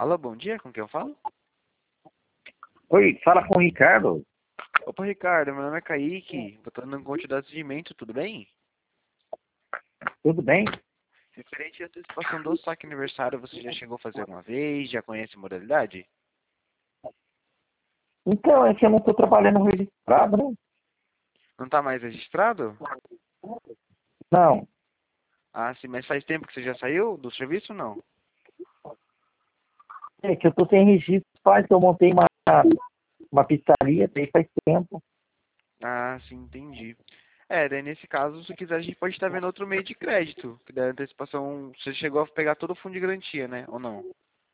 Alô, bom dia, com quem eu falo? Oi, fala com o Ricardo. Opa, Ricardo, meu nome é Kaique, eu tô dando um conta de atendimento, tudo bem? Tudo bem? Referente à antecipação do saque aniversário, você já chegou a fazer alguma vez? Já conhece a modalidade? Então, é que eu não estou trabalhando registrado, né? Não tá mais registrado? Não, Ah, sim, mas faz tempo que você já saiu do serviço ou não? é que eu estou sem registro, faz que eu montei uma pizzaria, daí faz tempo. Ah, sim, entendi. Daí nesse caso, se quiser, a gente pode estar vendo outro meio de crédito, que da antecipação, você chegou a pegar todo o fundo de garantia, né? Ou não?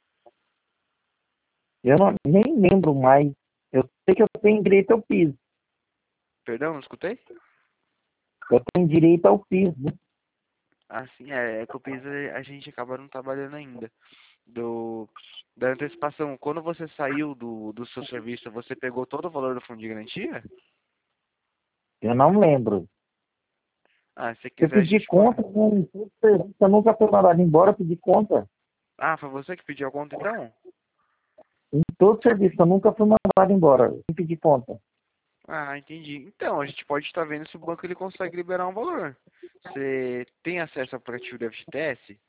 Eu não, nem lembro mais. Eu sei que eu tenho direito ao piso. Perdão, não escutei? Eu tenho direito ao piso, né? Ah, sim, é que o PIS a gente acaba não trabalhando ainda. do, da antecipação, quando você saiu do seu serviço, você pegou todo o valor do fundo de garantia? Eu não lembro. Ah, se Eu quiser a pedi gente pode. conta com todo serviço, eu nunca fui mandado embora, eu pedi conta. Ah, foi você que pediu a conta então? Em todo serviço, eu nunca fui mandado embora. Eu pedi conta. Ah, entendi. Então, a gente pode estar vendo se o banco ele consegue liberar um valor. Você tem acesso ao aplicativo do FGTS?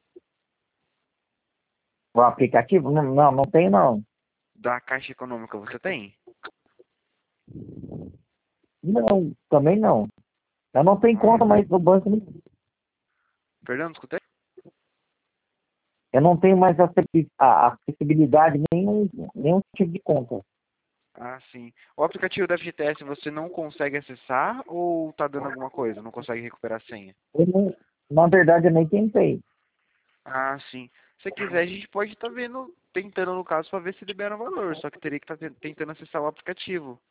O aplicativo? Não, não, não tem não. Da Caixa Econômica, você tem? Não, também não. Eu não tenho conta Ah, mais no banco. perdão, não escutei? Eu não tenho mais a acessibilidade nenhum tipo de conta. Ah, sim. O aplicativo do FGTS você não consegue acessar ou tá dando alguma coisa? Não consegue recuperar a senha? Na verdade, eu nem tentei. Ah, sim. Se quiser, a gente pode estar vendo, tentando no caso, para ver se libera o valor. Só que teria que estar tentando acessar o aplicativo.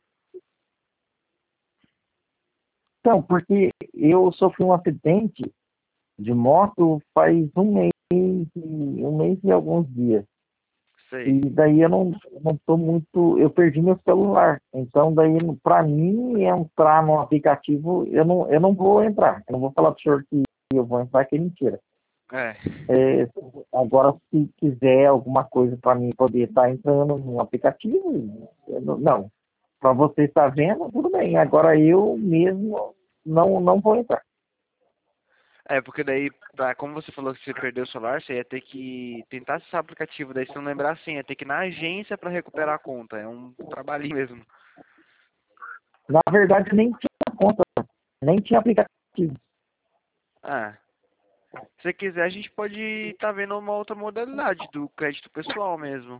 Então, porque eu sofri um acidente de moto faz um mês e alguns dias. Sei. E daí eu não tô muito, eu perdi meu celular. Então daí para mim entrar no aplicativo, eu não vou entrar. Eu não vou falar pro senhor que eu vou entrar, que é mentira. É. É, agora, se quiser alguma coisa para mim poder estar entrando no aplicativo, não. Para você estar vendo, tudo bem. Agora eu mesmo não vou entrar. É, porque daí, como você falou que você perdeu o celular, você ia ter que tentar acessar o aplicativo. Daí, se não lembrar assim, ia ter que ir na agência para recuperar a conta. É um trabalhinho mesmo. Na verdade, nem tinha conta, nem tinha aplicativo. Ah. Se quiser, a gente pode estar vendo uma outra modalidade do crédito pessoal mesmo.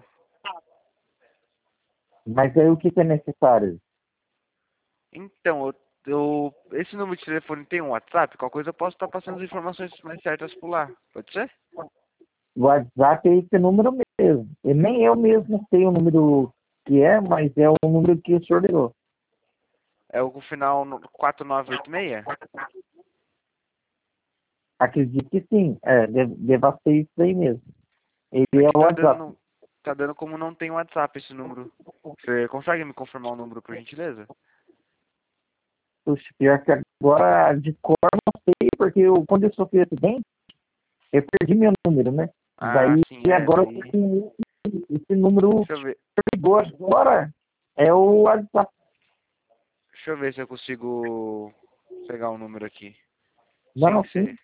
Mas aí o que é necessário? Então, esse número de telefone tem um WhatsApp? Qualquer coisa eu posso estar passando as informações mais certas por lá. Pode ser? O WhatsApp é esse número mesmo. E nem eu mesmo sei o número que é, mas é o número que o senhor ligou. É o final 4986? Acredito que sim. Deva ser isso aí mesmo. Ele é Aqui o WhatsApp. tá dando como não tem WhatsApp esse número. Você consegue me confirmar o número, por gentileza? Puxa, pior que agora de cor não sei, porque quando eu sofri o acidente, eu perdi meu número, né? Ah, Daí sim, agora eu daí. tenho esse número Deixa eu ver. que ligou agora é o WhatsApp. Deixa eu ver se eu consigo pegar o número aqui. Sim, Não, sim.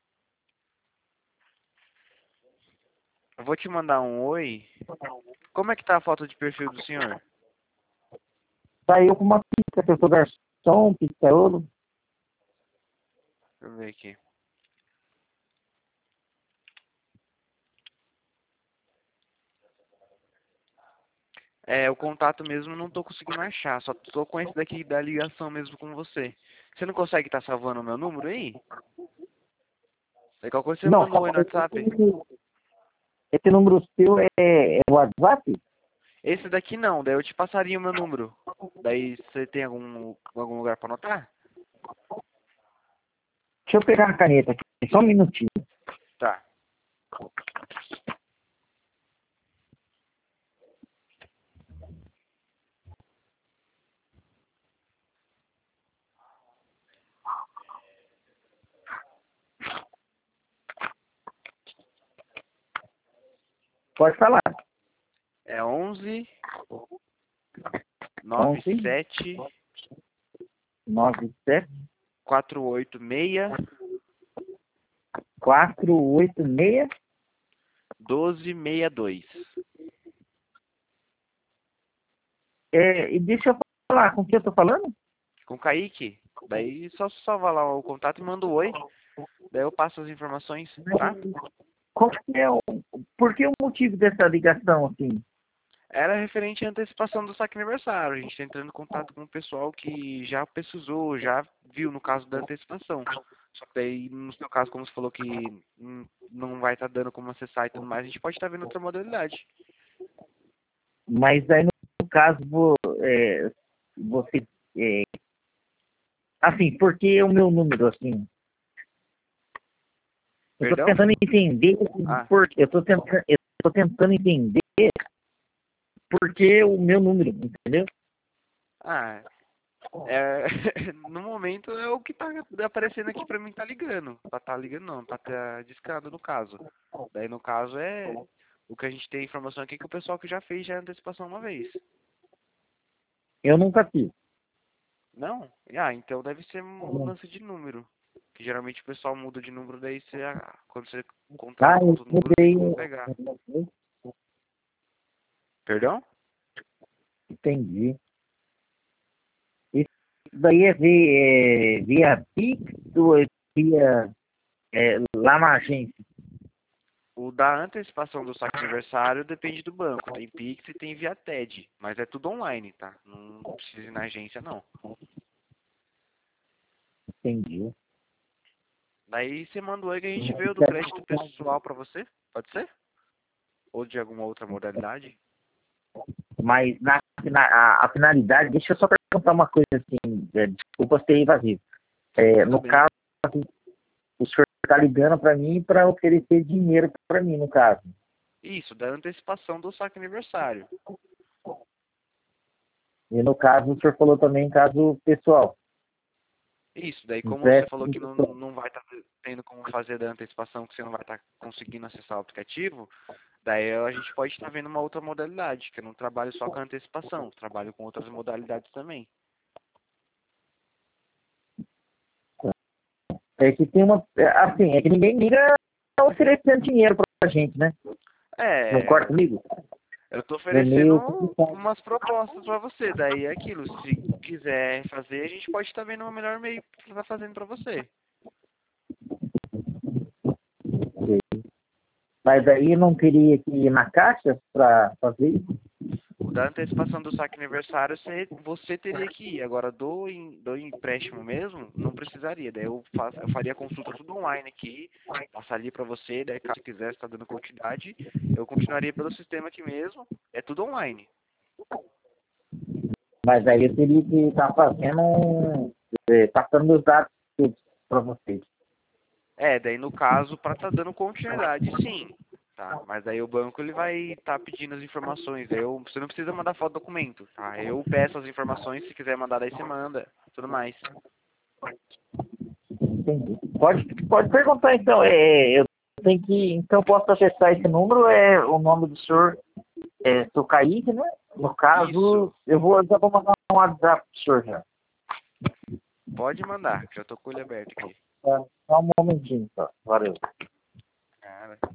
eu vou te mandar um oi. Como é que tá a foto de perfil do senhor? Daí eu com uma pizza, que eu sou garçom, pizzaiolo. Deixa eu ver aqui. O contato mesmo eu não tô conseguindo achar. Só tô com esse daqui da ligação mesmo com você. Você não consegue estar salvando o meu número aí? É qualquer coisa você Não, manda um oi no WhatsApp. esse número seu é o WhatsApp? Esse daqui não, daí eu te passaria o meu número. Daí você tem algum lugar pra anotar? Deixa eu pegar a caneta aqui, só um minutinho. Tá. Pode falar. 11 97 97 486 486 1262. E deixa eu falar com quem eu tô falando? Com Kaique. Daí só salva lá o contato e manda o oi. Daí eu passo as informações, tá? Qual que é por que o motivo dessa ligação, assim? Era referente à antecipação do saque aniversário. A gente está entrando em contato com o pessoal que já pesquisou, já viu no caso da antecipação. Só que daí, no seu caso, como você falou que não vai estar dando como acessar e tudo mais, a gente pode estar vendo outra modalidade. Mas aí, no caso, você... assim, por que o meu número, assim? Eu tô Perdão? tentando entender, Ah, eu tô tentando entender por que o meu número, entendeu? ah, no momento é o que tá aparecendo aqui pra mim, tá ligando. Tá ligando não, tá discando no caso. Daí no caso é o que a gente tem informação aqui que o pessoal que já fez já a antecipação uma vez. Eu nunca fiz. Não? Ah, então deve ser mudança de número. Que geralmente o pessoal muda de número, daí você, quando você contrata com Eu outro número, tem mudei, como pegar. Perdão? entendi. Isso daí via Pix ou via lá na agência? O da antecipação do saque aniversário depende do banco. Tem Pix e tem via TED, mas é tudo online, tá? Não precisa ir na agência, não. Entendi. Daí você manda o oi que a gente vê o do crédito pessoal pra você, pode ser? Ou de alguma outra modalidade? Mas a finalidade, deixa eu só perguntar uma coisa assim, desculpa ser invasivo. Tudo No bem. caso, o senhor está ligando para mim para oferecer dinheiro para mim, no caso. Isso, da antecipação do saque aniversário. E no caso, o senhor falou também caso pessoal. Isso, daí como você falou Empréstimo que pessoal. não vai estar tendo como fazer da antecipação, que você não vai estar conseguindo acessar o aplicativo, daí a gente pode estar vendo uma outra modalidade, que eu não trabalho só com antecipação, trabalho com outras modalidades também. É que tem uma. Assim, é que ninguém liga oferecendo dinheiro para a gente, né? Concorda É, comigo? eu tô É oferecendo meio complicado. umas propostas para você, daí é aquilo, se quiser fazer, a gente pode estar vendo o melhor meio para estar fazendo para você. Mas aí não teria que ir na caixa para fazer isso? O da antecipação do saque aniversário, você teria que ir. Agora, do empréstimo mesmo, não precisaria. Daí eu faria a consulta tudo online aqui, passaria para você. Daí, caso você quisesse estar dando continuidade, eu continuaria pelo sistema aqui mesmo. É tudo online. Mas aí eu teria que estar passando os dados para vocês. Daí no caso, para estar dando continuidade, sim. Tá, mas daí o banco ele vai estar pedindo as informações. Você não precisa mandar foto do documento, tá? Eu peço as informações, se quiser mandar, daí você manda, tudo mais. Entendi. Pode perguntar então. Eu tenho que. Então posso acessar esse número, o nome do senhor seu Kaique, né? No Isso, caso, já vou mandar um WhatsApp pro senhor já. pode mandar, que já tô com ele aberto aqui. Tá? Só um momentinho, só. Valeu. Cara.